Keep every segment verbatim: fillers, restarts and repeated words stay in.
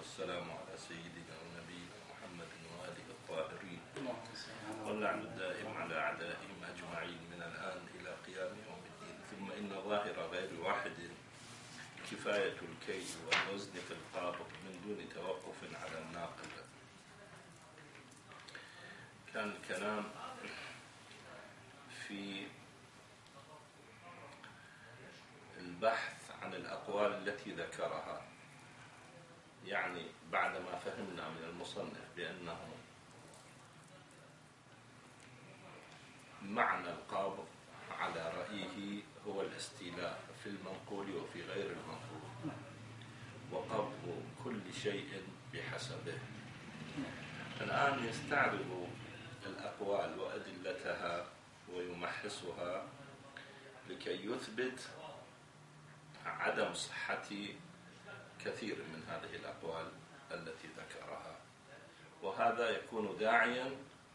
والسلام على سيدنا ونبينا محمد وآله الطاهرين واللعن الدائم على أعدائهم أجمعين من الآن إلى قيام يوم الدين. ثم إن ظاهر غير واحد كفاية الكيل والوزن في القابض من دون توقف على الناقل. كان الكلام في البحث عن الأقوال التي ذكرها، يعني بعدما فهمنا من المصنف بأنه معنى القابض على رأيه هو الاستيلاء في المنقول وفي غير المنقول، وقبض كل شيء بحسبه. الآن يستعرض الأقوال وأدلتها ويمحصها لكي يثبت عدم صحة كثير من هذه الأقوال التي ذكرها، وهذا يكون داعيا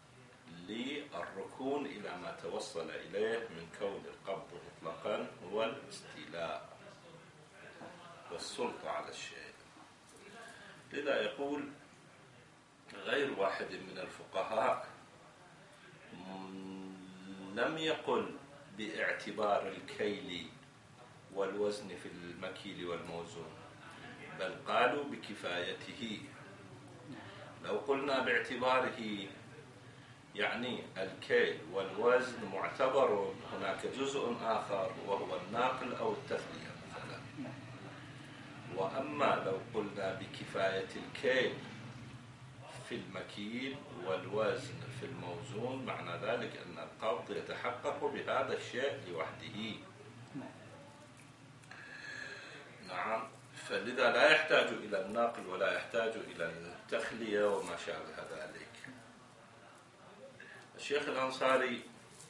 للركون إلى ما توصل إليه من كون القبض مطلقا هو الاستيلاء والسلطة على الشيء. لذا يقول غير واحد من الفقهاء لم يقل باعتبار الكيل والوزن في المكيل والموزون، بل قالوا بكفايته. لو قلنا باعتباره يعني الكيل والوزن معتبر، هناك جزء آخر وهو الناقل أو التثنية مثلا. وأما لو قلنا بكفاية الكيل في المكيل والوزن في الموزون، معنى ذلك أن القبض يتحقق بهذا الشيء لوحده. نعم، فلذا لا يحتاج إلى النقل ولا يحتاج إلى التخلية وما شابه ذلك. الشيخ الأنصاري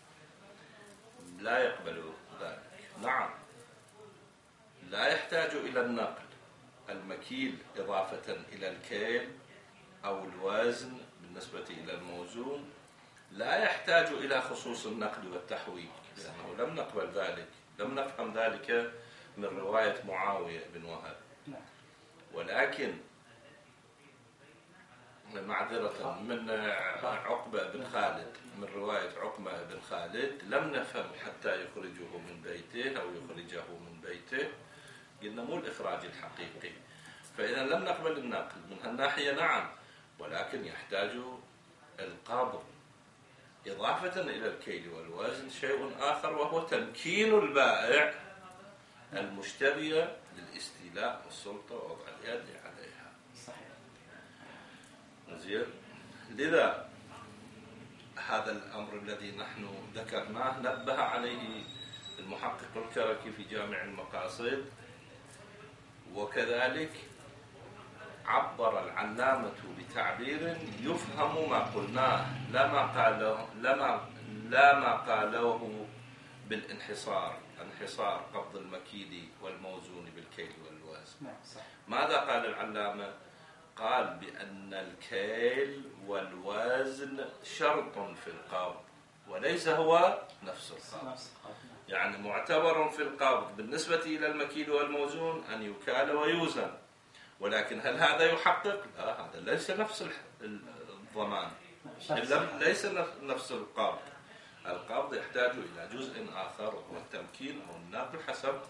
لا يقبل ذلك. نعم، لا يحتاج إلى النقل المكيل إضافة إلى الكيل أو الوزن بالنسبة إلى الموزون، لا يحتاج إلى خصوص النقل والتحويل، لأنه لم نقبل ذلك، لم نفهم ذلك من رواية معاوية بن وهب. ولكن معذرة من عقبة بن خالد، من رواية عقبة بن خالد لم نفهم حتى يخرجه من بيته أو يخرجه من بيته، قلنا مو الإخراج الحقيقي. فإذا لم نقبل النقل من هالناحية، نعم، ولكن يحتاج القبض إضافة إلى الكيل والوزن شيء آخر، وهو تمكين البائع المشتري للاستيلاء والسلطة ووضع اليد عليها. صحيح. زين. لذا هذا الأمر الذي نحن ذكرناه نبه عليه المحقق الكركي في جامع المقاصد، وكذلك عبر العلامة بتعبير يفهم ما قلناه، لا ما قاله لما لا ما قالوه بالانحصار، انحصار قبض المكيل والموزون بالكيل والوزن. ماذا قال العلامة؟ قال بأن الكيل والوزن شرط في القبض وليس هو نفس القبض. يعني معتبر في القبض بالنسبة إلى المكيل والموزون أن يكال ويوزن، ولكن هل هذا يحقق؟ لا، هذا ليس نفس الضمان، ليس نفس القبض. القبض يحتاج إلى جزء آخر وهو التمكين أو النقل حسب.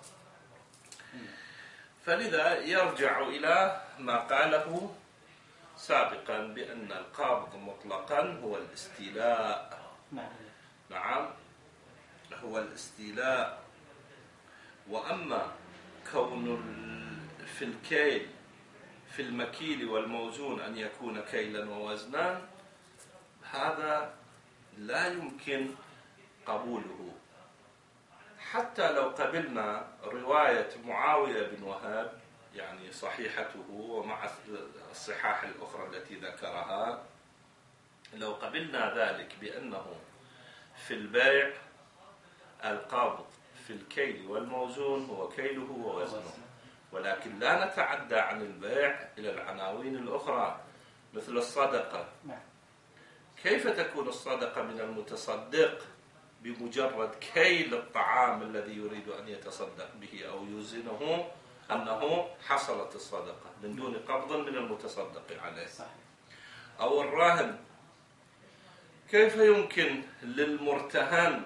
فلذا يرجع إلى ما قاله سابقا بأن القبض مطلقا هو الاستيلاء. نعم، هو الاستيلاء. وأما كون في الكيل في المكيل والموزون أن يكون كيلا ووزنا، هذا لا يمكن قبوله. حتى لو قبلنا رواية معاوية بن وهب، يعني صحيحته ومع الصحاح الأخرى التي ذكرها، لو قبلنا ذلك بأنه في البيع القابض في الكيل والموزون هو كيله ووزنه، ولكن لا نتعدى عن البيع إلى العناوين الأخرى مثل الصدقة. كيف تكون الصدقة من المتصدق بمجرد كيل الطعام الذي يريد أن يتصدق به أو يوزنه أنه حصلت الصدقة من دون قبض من المتصدق عليه. صحيح. أو الراهن، كيف يمكن للمرتهن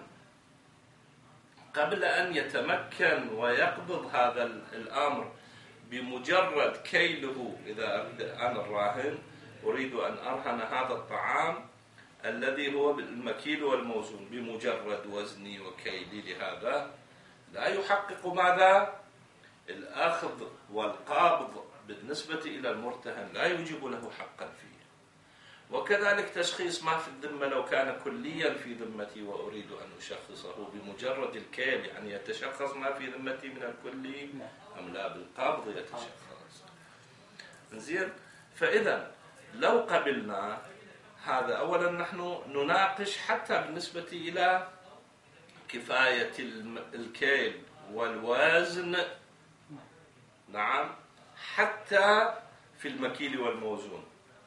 قبل أن يتمكن ويقبض هذا الأمر بمجرد كيله، إذا أنا الراهن أريد أن أرهن هذا الطعام الذي هو بالمكيل والموزون، بمجرد وزني وكيلي لهذا لا يحقق ماذا؟ الأخذ والقابض بالنسبة إلى المرتهن لا يوجب له حقا فيه. وكذلك تشخيص ما في الذمة لو كان كليا في ذمتي وأريد أن أشخصه بمجرد الكيل، يعني يتشخص ما في ذمتي من الكلي أم لا، بالقابض يتشخص. زين، فإذا لو قبلنا هذا، أولا نحن نناقش حتى بالنسبة إلى كفاية الكيل والوزن، نعم، حتى في المكيل والموزون.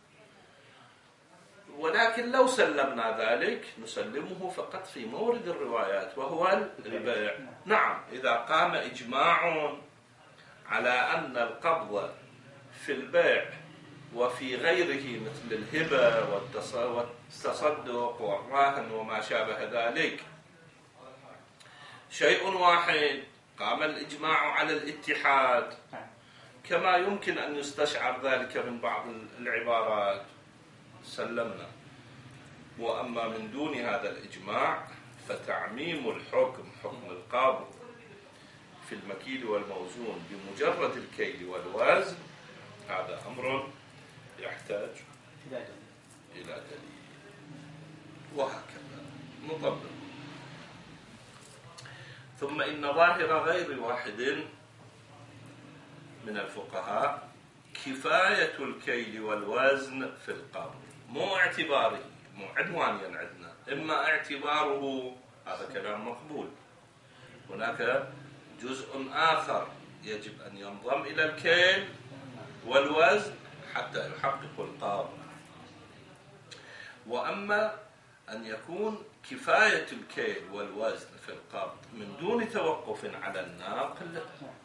ولكن لو سلمنا ذلك نسلمه فقط في مورد الروايات وهو البيع. نعم، إذا قام إجماع على أن القبض في البيع وفي غيره مثل الهبة والتصدق والراهن وما شابه ذلك شيء واحد، قام الإجماع على الاتحاد، كما يمكن أن يستشعر ذلك من بعض العبارات، سلمنا. وأما من دون هذا الإجماع فتعميم الحكم، حكم القابض في المكيل والموزون بمجرد الكيل والوزن، هذا أمر يحتاج إلى دليل. وهكذا نطبق. ثم إن ظاهر غير واحد من الفقهاء كفاية الكيل والوزن في القبض، مو اعتباره، مو عنوانيا عندنا، إما اعتباره، هذا كلام مقبول، هناك جزء آخر يجب أن ينضم إلى الكيل والوزن حتى يحقق القبض. وأما أن يكون كفاية الكيل والوزن في القبض من دون توقف على الناقل،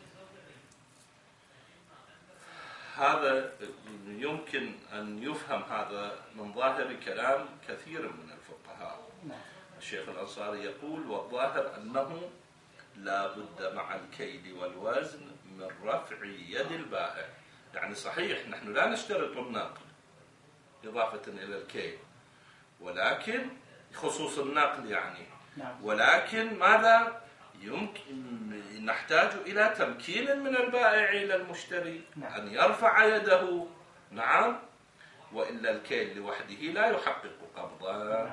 هذا يمكن أن يفهم هذا من ظاهر كلام كثير من الفقهاء. الشيخ الأنصاري يقول: والظاهر أنه لا بد مع الكيل والوزن من رفع يد البائع. يعني صحيح نحن لا نشترط النقل إضافة إلى الكيل، ولكن خصوص النقل يعني، ولكن ماذا يمكن نحتاج إلى تمكين من البائع إلى المشتري أن يرفع يده، نعم، وإلا الكيل لوحده لا يحقق قبضا.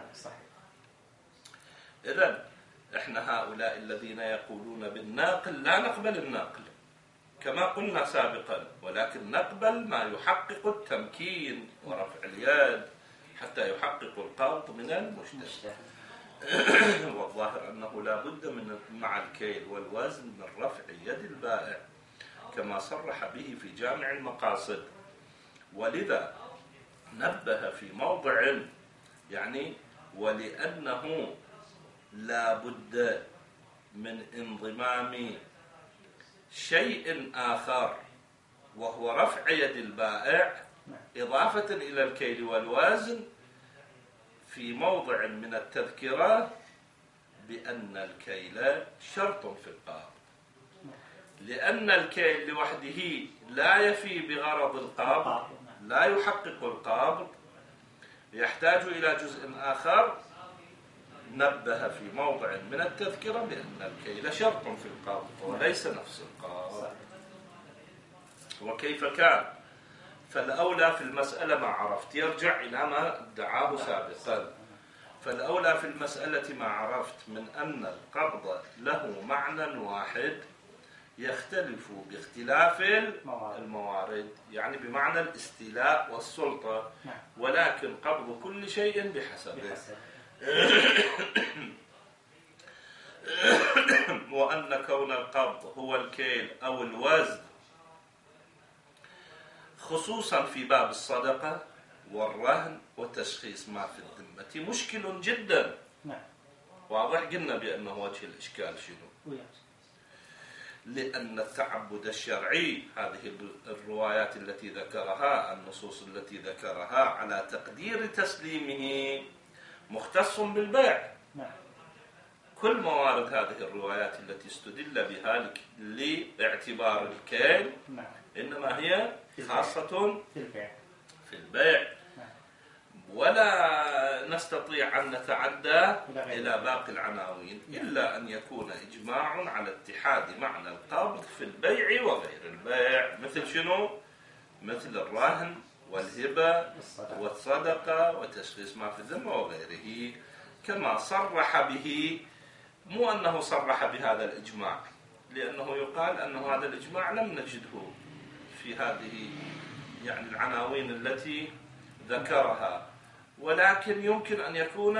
إذن إحنا هؤلاء الذين يقولون بالناقل لا نقبل الناقل كما قلنا سابقا، ولكن نقبل ما يحقق التمكين ورفع اليد حتى يحقق القبض من المشتري. والظاهر أنه لا بد من مع الكيل والوزن من رفع يد البائع كما صرح به في جامع المقاصد. ولذا نبه في موضع، يعني ولأنه لا بد من انضمام شيء آخر وهو رفع يد البائع إضافة إلى الكيل والوزن، في موضع من التذكرة بأن الكيل شرط في القابض، لأن الكيل لوحده لا يفي بغرض القابض، لا يحقق القابض، يحتاج إلى جزء آخر. نبه في موضع من التذكرة بأن الكيل شرط في القابض وليس نفس القابض. وكيف كان؟ فالأولى في المسألة ما عرفت، يرجع إلى ما ادعاه سابقا. فالأولى في المسألة ما عرفت من أن القبض له معنى واحد يختلف باختلاف الموارد، يعني بمعنى الاستيلاء والسلطة، ولكن قبض كل شيء بحسبه. وأن كون القبض هو الكيل أو الوزن خصوصا في باب الصدقة والرهن وتشخيص ما في الذمة مشكل جدا. واضح، قلنا بأنه وجه الإشكال شنو؟ لأن التعبد الشرعي، هذه الروايات التي ذكرها، النصوص التي ذكرها على تقدير تسليمه، مختص بالبيع. كل موارد هذه الروايات التي استدل بها لاعتبار الكيل إنما هي خاصة في البيع، ولا نستطيع أن نتعدى إلى باقي العناوين إلا أن يكون إجماع على اتحاد معنى القبض في البيع وغير البيع. مثل شنو؟ مثل الرهن والهبة والصدقة وتشخيص ما في الذمة وغيره، كما صرح به. مو أنه صرح بهذا الإجماع، لأنه يقال أن هذا الإجماع لم نجده في هذه يعني العناوين التي ذكرها، ولكن يمكن أن يكون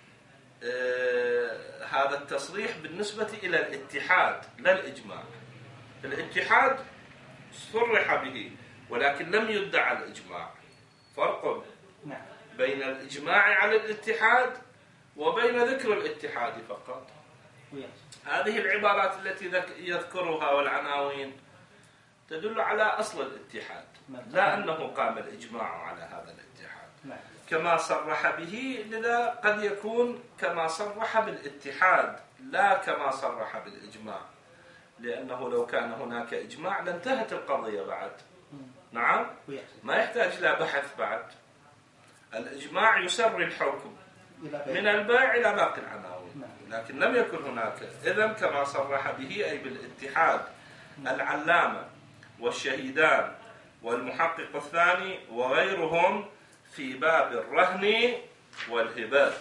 آه هذا التصريح بالنسبة إلى الاتحاد لا الإجماع. الاتحاد صرح به ولكن لم يدعى الإجماع. فرق بين الإجماع على الاتحاد وبين ذكر الاتحاد فقط. هذه العبارات التي يذكرها والعناوين تدل على أصل الاتحاد، لا أنه قام الإجماع على هذا الاتحاد كما صرح به. لذا قد يكون كما صرح بالاتحاد لا كما صرح بالإجماع، لأنه لو كان هناك إجماع لانتهت القضية بعد. نعم، ما يحتاج إلى بحث بعد. الإجماع يسري الحكم من البيع إلى باقي العناوين، لكن لم يكن هناك. إذن كما صرح به أي بالاتحاد العلامة والشهيدان والمحقق الثاني وغيرهم في باب الرهن والهبة.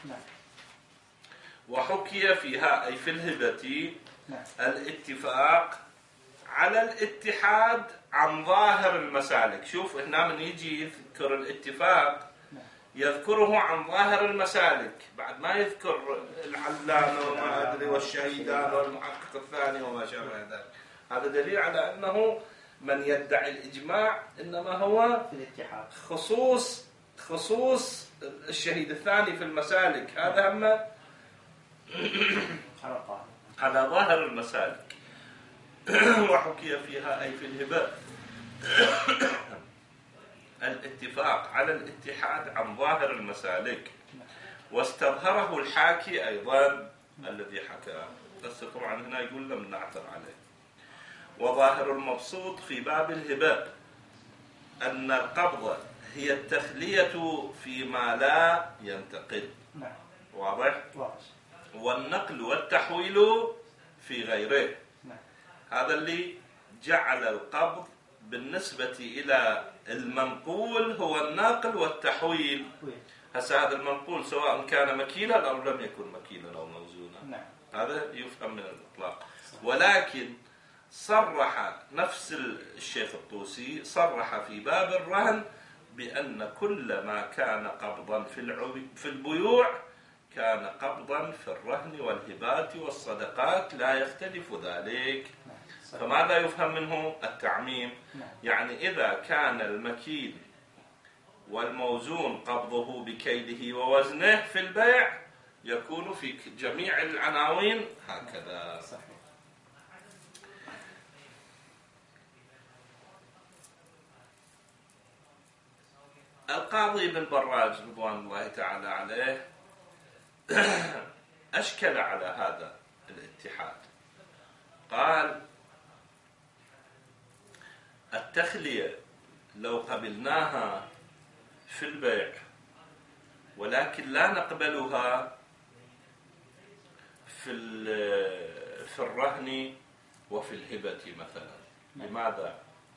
وحكي فيها أي في الهبة الاتفاق على الاتحاد عن ظاهر المسالك. شوف هنا من يجي يذكر الاتفاق يذكره عن ظاهر المسالك، بعد ما يذكر العلامة وما أدري والشهيدان والمحقق الثاني وما شابه ذلك. هذا دليل على أنه من يدعي الإجماع إنما هو في الاتحاد خصوص خصوص الشهيد الثاني في المسالك، هذا هم على ظاهر المسالك. وحكي فيها أي في الهبة الاتفاق على الاتحاد عن ظاهر المسالك، واستظهره الحاكي أيضا الذي حكى، بس طبعا هنا يقول لم نعثر عليه. وظاهر المبسوط في باب الهبة أن القبضة هي التخلية فيما لا ينتقل. واضح؟ والنقل والتحويل في غيره. هذا اللي جعل القبض بالنسبة إلى المنقول هو النقل والتحويل. هسا هذا المنقول سواء كان مكيلا أو لم يكن مكيلا أو موزونا، هذا يفهم من الإطلاق. ولكن صرح نفس الشيخ الطوسي صرح في باب الرهن بأن كل ما كان قبضا في البيوع كان قبضا في الرهن والهبات والصدقات، لا يختلف ذلك. فماذا يفهم منه؟ التعميم. يعني إذا كان المكيل والموزون قبضه بكيله ووزنه في البيع يكون في جميع العناوين هكذا. القاضي بن براج رضوان الله تعالى عليه أشكل على هذا الاتحاد. قال التخلية لو قبلناها في البيع ولكن لا نقبلها في في الرهن وفي الهبة مثلا. لماذا؟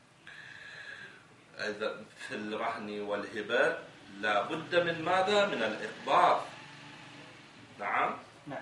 إذا في الرهن والهبة لا بد من ماذا؟ من الإقباض. نعم.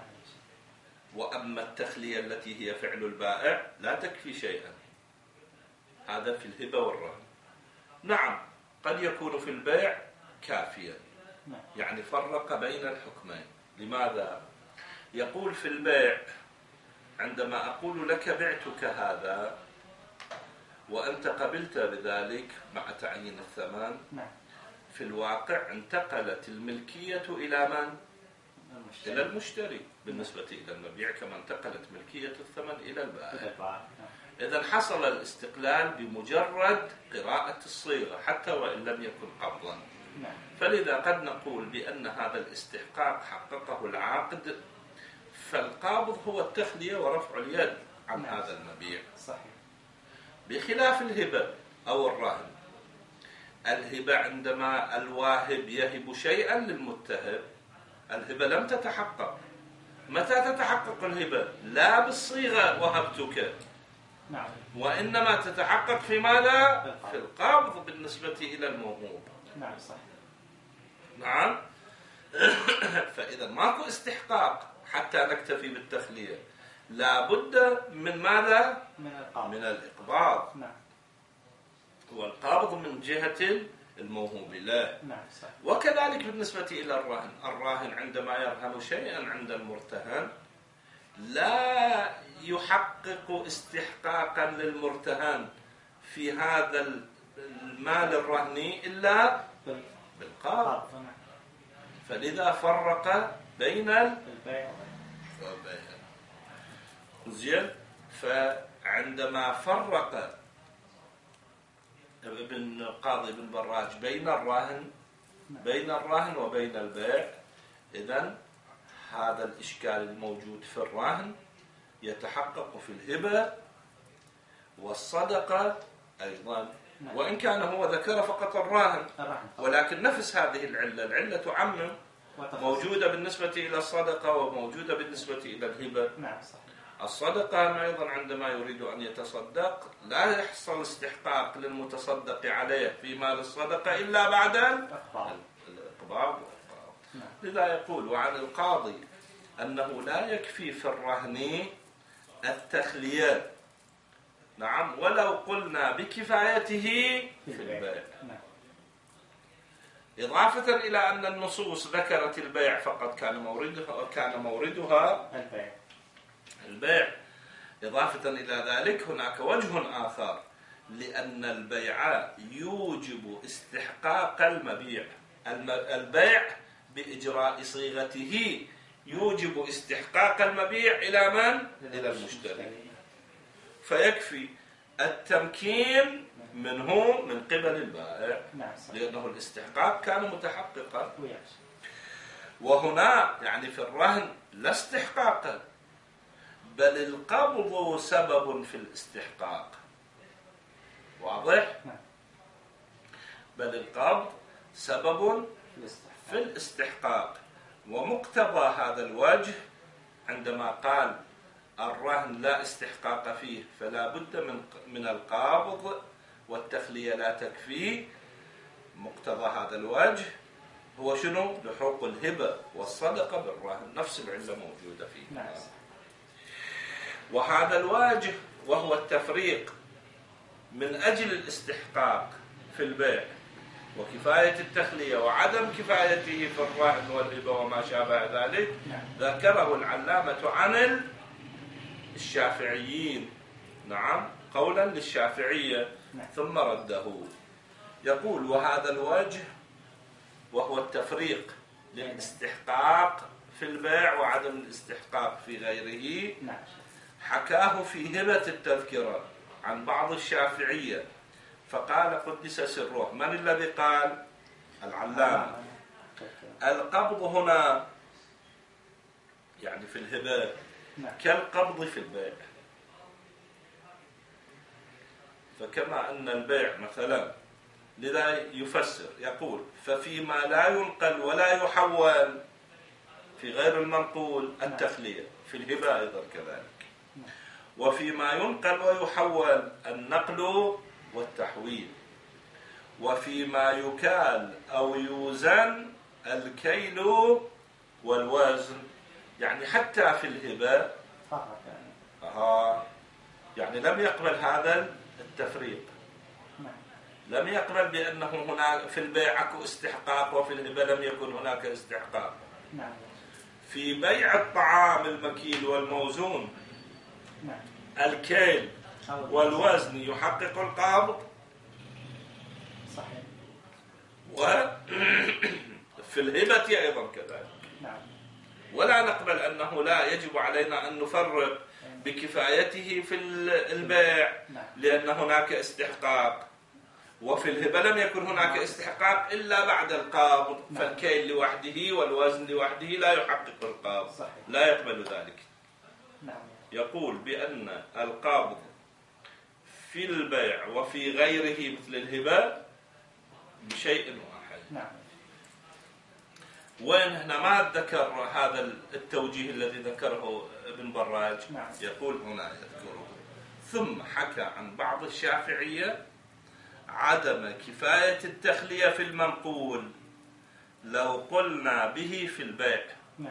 وأما التخلية التي هي فعل البائع لا تكفي شيئا. هذا في الهبة والرهن. نعم قد يكون في البيع كافيا، يعني فرق بين الحكمين. لماذا؟ يقول في البيع عندما أقول لك بعتك هذا وأنت قبلت بذلك مع تعيين الثمن، في الواقع انتقلت الملكية إلى من؟ المشتري. إلى المشتري بالنسبة إلى المبيع، كما انتقلت ملكية الثمن إلى البائع. إذن حصل الاستقلال بمجرد قراءة الصيغة حتى وإن لم يكن قبضا. فلذا قد نقول بأن هذا الاستحقاق حققه العاقد، فالقابض هو التخلية ورفع اليد عن نعم. هذا المبيع. صحيح. بخلاف الهبة أو الرهن. الهبة عندما الواهب يهب شيئا للمتهب، الهبة لم تتحقق. متى تتحقق الهبة؟ لا بالصيغة وهبتك، نعم. وإنما تتحقق في ماذا؟ في القابض بالنسبة إلى الموهوب. نعم صحيح. نعم. فإذا ماكو استحقاق حتى نكتفي بالتخلية، لا بد من ماذا؟ من القابض. من الإقباض. نعم. والقابض من جهة الموهوب له. نعم صحيح. وكذلك بالنسبة إلى الراهن، الراهن عندما يرهن شيئا عند المرتهن لا يحقق استحقاقا للمرتهن في هذا المال الرهني إلا بالقابض. فلذا فرق بين البيع والبيع. زين. فعندما فرق ابن قاضي ابن براج بين الراهن بين الراهن وبين البيع، إذن هذا الإشكال الموجود في الراهن يتحقق في الهبة والصدقة أيضا، وإن كان هو ذكر فقط الراهن، ولكن نفس هذه العلة العلة تعمم، موجودة بالنسبة إلى الصدقة وموجودة بالنسبة إلى الهبة. الصدقة أيضا عندما يريد أن يتصدق لا يحصل استحقاق للمتصدق عليه في مال الصدقة إلا بعد الإقباض. لذا يقول وعن القاضي أنه لا يكفي في الرهن التخلية، نعم، ولو قلنا بكفايته في البيع، إضافة إلى أن النصوص ذكرت البيع فقط كان موردها كان موردها البيع. البيع. إضافة إلى ذلك هناك وجه آخر، لأن البيع يوجب استحقاق المبيع. البيع بإجراء صيغته يوجب استحقاق المبيع إلى من؟ إلى المشتري. فيكفي التمكين منه من قبل البائع، لأنه الاستحقاق كان متحققا. وهنا يعني في الرهن لا استحقاق، بل القبض سبب في الاستحقاق. واضح؟ بل القبض سبب في الاستحقاق. ومقتضى هذا الوجه عندما قال الرهن لا استحقاق فيه فلا بد من من القابض والتخلية لا تكفي، مقتضى هذا الوجه هو شنو؟ لحوق الهبة والصدقة بالرهن، نفس العلة موجودة فيه. نعم. وهذا الوجه وهو التفريق من أجل الاستحقاق في البيع وكفاية التخلية وعدم كفايته في الرهن والهبة وما شابه ذلك، ذكره العلامة عن الشافعيين، نعم، قولا للشافعية ثم رده. يقول وهذا الوجه وهو التفريق للاستحقاق في البيع وعدم الاستحقاق في غيره، حكاه في هبة التذكرة عن بعض الشافعية فقال قدس سره. من الذي قال؟ العلامة. القبض هنا يعني في الهبة كالقبض في البيع، فكما أن البيع مثلا، لذا يفسر يقول ففيما لا ينقل ولا يحول في غير المنقول التخلية، في الهبة أيضا كذلك، وفيما ينقل ويحول النقل والتحويل، وفيما يكال أو يوزن الكيل والوزن. يعني حتى في الهبة آه يعني لم يقبل هذا التفريق، لم يقبل بأنه هناك في البيع اكو استحقاق وفي الهبة لم يكن هناك استحقاق. في بيع الطعام المكيل والموزون الكيل والوزن يحقق القابض، صحيح، وفي الهبة أيضا كذلك. ولا نقبل أنه لا يجب علينا أن نفرق بكفايته في البيع لأن هناك استحقاق، وفي الهبة لم يكن هناك استحقاق إلا بعد القابض، فالكيل لوحده والوزن لوحده لا يحقق القابض، لا يقبل ذلك. يقول بأن القابض في البيع وفي غيره مثل الهبة بشيء واحد. وين هنا ما ذكر هذا التوجيه الذي ذكره ابن براج. يقول هنا يذكره ثم حكى عن بعض الشافعية عدم كفاية التخلية في المنقول لو قلنا به في البيع.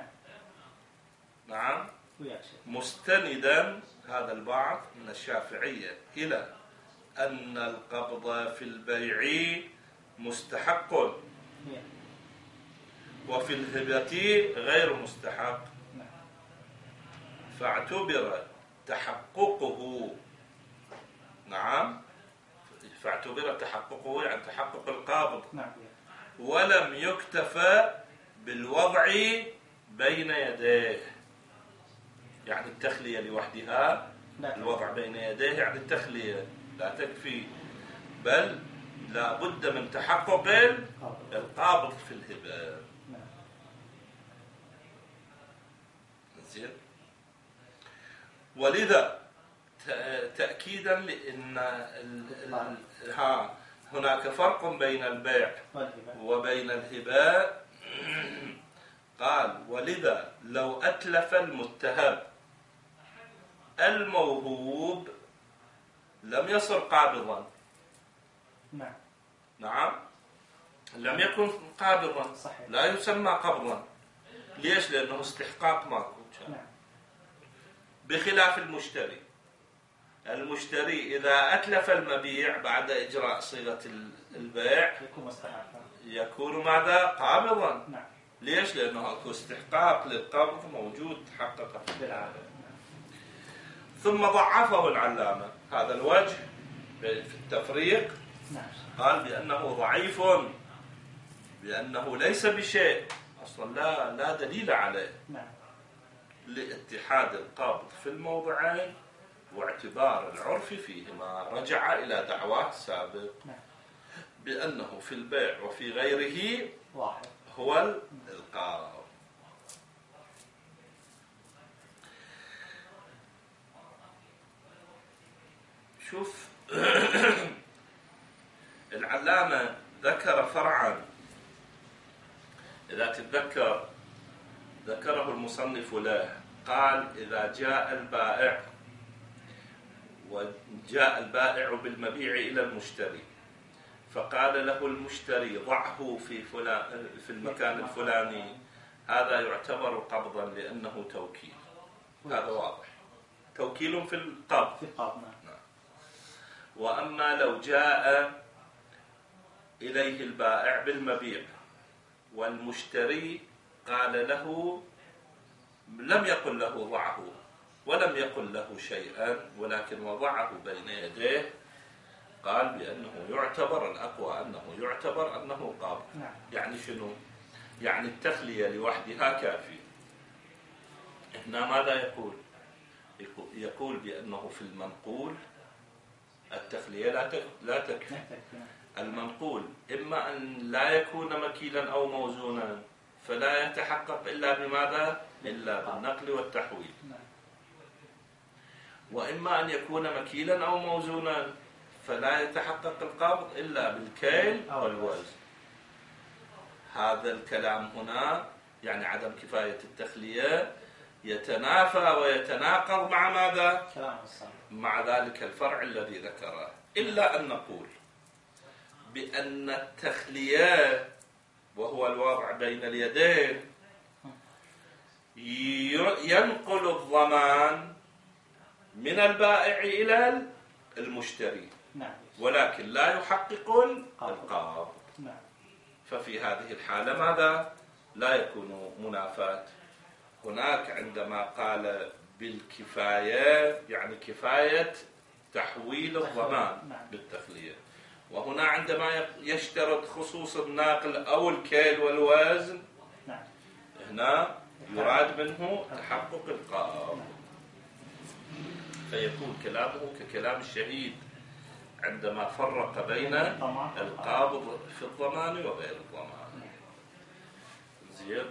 نعم. مستندا هذا البعض من الشافعية إلى أن القبض في البيع مستحق وفي الهبة غير مستحق، فاعتبر تحققه نعم فاعتبر تحققه يعني تحقق القابض ولم يكتفى بالوضع بين يديه، يعني التخلية لوحدها الوضع بين يديه يعني التخلية لا تكفي، بل لا بد من تحقق القابض في الهبة. زين. ولذا تأكيدا لأن ها هناك فرق بين البيع وبين الهبة، قال ولذا لو أتلف المتهب الموهوب لم يصر قابضا. نعم. نعم لم يكن قابضا. صحيح. لا يسمى قبضا. ليش؟ لأنه استحقاق ماكو. نعم. بخلاف المشتري، المشتري إذا أتلف المبيع بعد إجراء صيغة البيع يكون مستحقا، يكون ماذا؟ قابضا. نعم. ليش؟ لأنه أكو استحقاق للقبض موجود تحقق بالعادة. ثم ضعفه العلامة هذا الوجه في التفريق. نعم. قال بأنه ضعيف، بأنه ليس بشيء أصلا، لا لا دليل عليه. نعم. لاتحاد القابض في الموضعين واعتبار العرف فيهما، رجع إلى دعواه السابق. نعم. بأنه في البيع وفي غيره واحد هو القابض. شوف العلامة ذكر فرعا، إذا تتذكر ذكره المصنف له، قال إذا جاء البائع وجاء البائع بالمبيع إلى المشتري فقال له المشتري ضعه في فلان في المكان الفلاني، هذا يعتبر قبضا لأنه توكيل. هذا واضح، توكيل في القبض. في القبض. نعم. وأما لو جاء إليه البائع بالمبيع والمشتري قال له لم يقل له ضعه ولم يقل له شيئا ولكن وضعه بين يديه، قال بأنه يعتبر، الأقوى أنه يعتبر أنه قابض. نعم. يعني شنو؟ يعني التخلية لوحدها كافية. هنا ماذا يقول؟ يقول بأنه في المنقول التخلية لا تكفي. المنقول إما أن لا يكون مكيلا أو موزونا فلا يتحقق إلا بماذا؟ إلا بالنقل والتحويل. وإما أن يكون مكيلا أو موزونا فلا يتحقق القبض إلا بالكيل والوزن. هذا الكلام هنا يعني عدم كفاية التخلية يتنافى ويتناقض مع ماذا؟ مع ذلك الفرع الذي ذكره. إلا أن نقول بأن التخلية وهو الوضع بين اليدين ينقل الضمان من البائع إلى المشتري، ولكن لا يحقق القابض. ففي هذه الحالة ماذا؟ لا يكون منافاة. هناك عندما قال بالكفاية يعني كفاية تحويل الضمان بالتخلية، وهنا عندما يشترط خصوص الناقل أو الكيل والوزن هنا يراد منه تحقق القبض، فيكون كلامه ككلام الشهيد عندما فرق بين القابض في الضمان وغير الضمان. زين.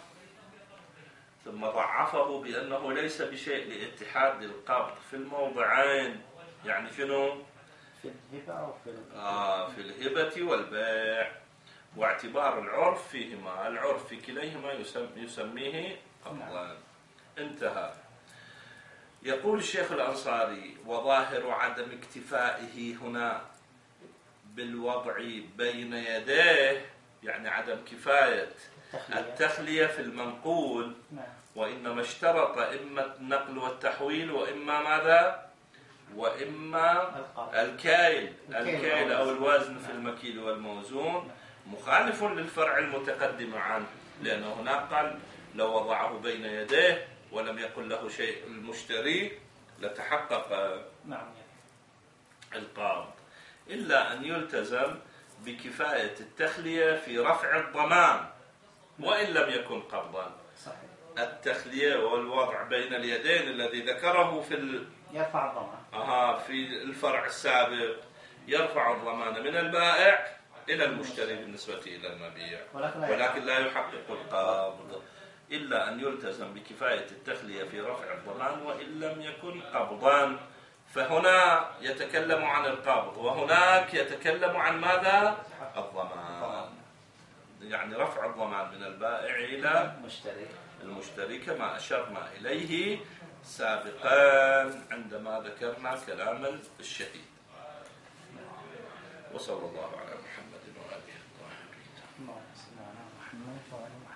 ثم ضعفه بأنه ليس بشيء لاتحاد القبض في الموضعين. يعني شنو؟ في الهبة أو في آه في الهبة والبيع، واعتبار العرف فيهما، العرف في كليهما يسميه قبضان. انتهى. يقول الشيخ الأنصاري: وظاهر عدم اكتفائه هنا بالوضع بين يديه، يعني عدم كفاية التخلية في المنقول، وإنما اشترط إما النقل والتحويل وإما ماذا؟ وإما الكايل الكايل أو الوزن في المكيل والموزون، مخالف للفرع المتقدم عنه، لأنه هناك قال لو وضعه بين يديه ولم يكن له شيء المشتري لتحقق القابض، إلا أن يلتزم بكفاية التخلية في رفع الضمان وإن لم يكن قبضا. التخلية والوضع بين اليدين الذي ذكره في ال... يرفع الضمان آه في الفرع السابق يرفع الضمان من البائع إلى المشتري بالنسبة إلى المبيع، ولكن لا يحقق القبض إلا أن يلتزم بكفاية التخلية في رفع الضمان وإن لم يكن قبضا. فهنا يتكلم عن القبض وهناك يتكلم عن ماذا؟ الضمان، يعني رفع الضمان من البائع إلى المشتري كما أشرنا إليه سابقا عندما ذكرنا كلام الشهيد. وصلى الله على محمد وآله الطاهرين.